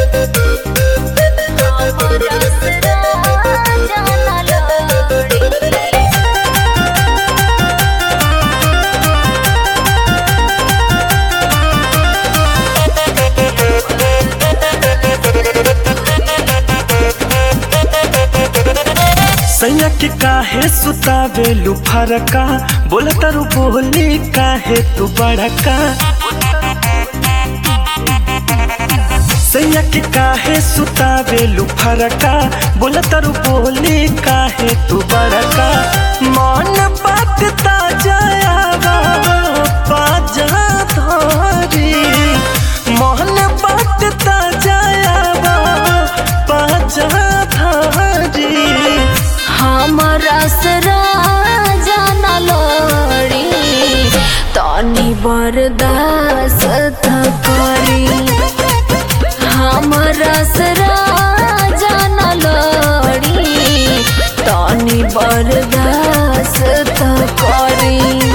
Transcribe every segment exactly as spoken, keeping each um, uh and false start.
सैया के काहे सुतावे लुफरका बोला तारू बोली काहे तू बड़का। सैया के काहे सुतावे लुफरका बोला तारू बोली काहे तू बड़का। मन बात ताजा बाजा धरी मन बात ताजा बाजा धरी हमरा सरा जाना लड़ी तनी बर्दाश्त करी। हमरा सरा जाना लड़ी तनी बर्दाश्त करी।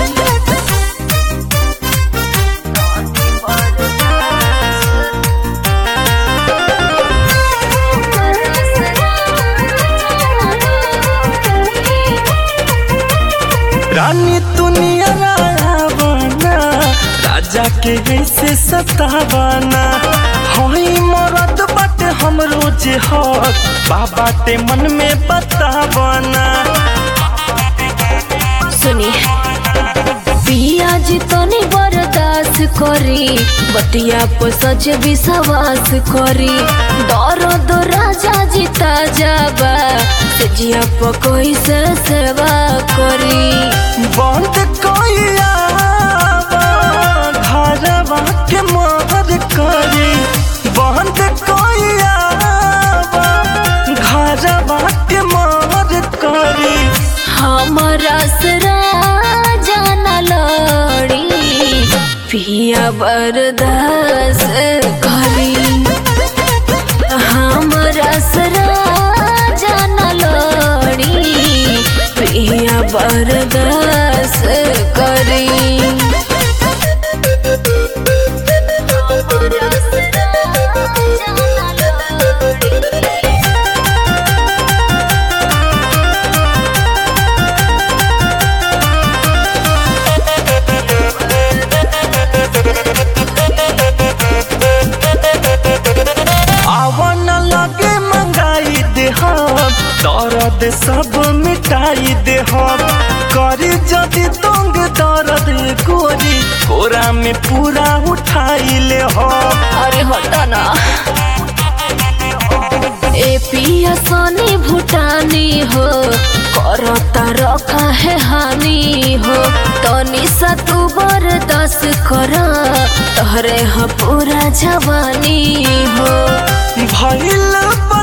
रानी दुनिया बना राजा के ऐसे सतावाना हई मरद बाटे हम रोज हक बाबाटे मन में बतावाना। सुनी पिया जी तनी बर्दाश्त करी बतिया पर सच विश्वास करी। दर्द राजा जी ताजाबा सजिया पर कोई से सेवा करी। बंद कोइया घरवा के मार करी बंद कोइया घरवा के मार करी। हमरा सरा जाना लड़ी पिया बर्दाश्त करी। हमरा सरा जाना लड़ी पिया बर्दाश्त करी। आवन लगे मंगाई दे हम दर्द सब मिटाई दे हम करी जदि तंग दर्द गोरी कोरा में पूरा उठाई ले हम। अरे हटा ना ए पिया सोनी भूटानी हो करता रखा है हानि हो तनी सा तू बर्दाश्त कर तोहरे ह पूरा जवानी हो। भइल